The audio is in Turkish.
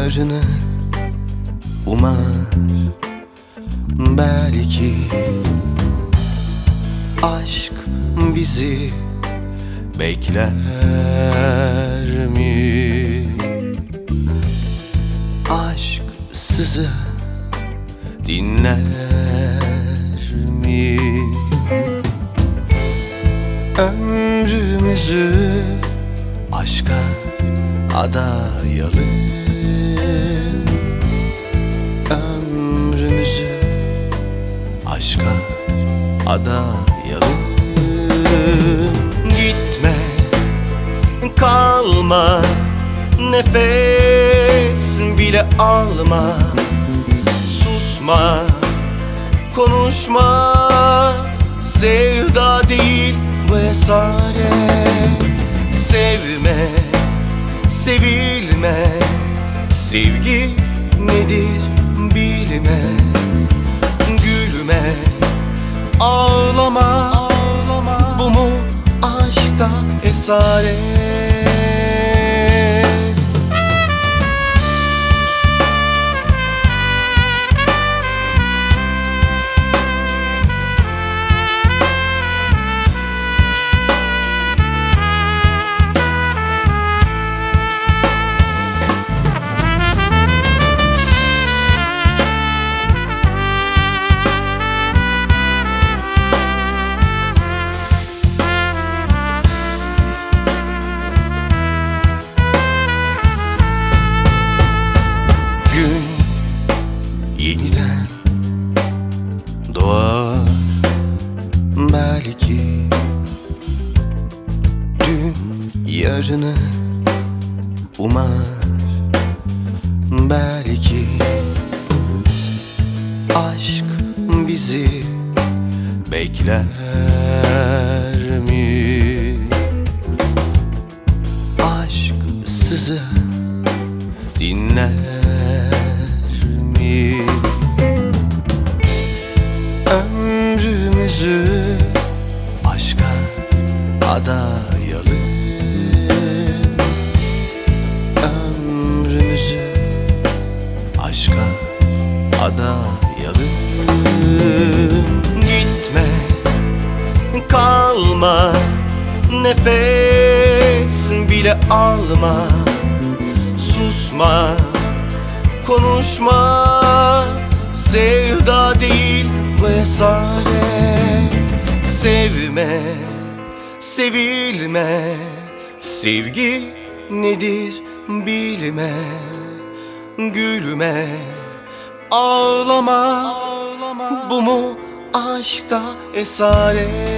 yarını umar. Belki aşk bizi bekler mi? Aşk sızı dinler mi? Ömrümüzü aşka adayalım. Ömrümüzü aşka adayalım. Gitme, kalma, nefes bile alma. Susma, konuşma, sevda değil bu esaret. Sevme, sevilme, sevgi nedir bilme. Gülme, ağlama, bu mu aşkta esaret? Yeniden doğar belki. Dün yarını umar belki. Aşk bizi bekler mi? Aşk sızı dinler mi? Ömrümüzü aşka adayalım. Ömrümüzü aşka adayalım. Gitme, kalma, nefes bile alma. Susma, konuşma, sevda değil bu esaret. Sevme, sevilme, sevgi nedir bilme. Gülme, ağlama, bu mu aşkta esaret?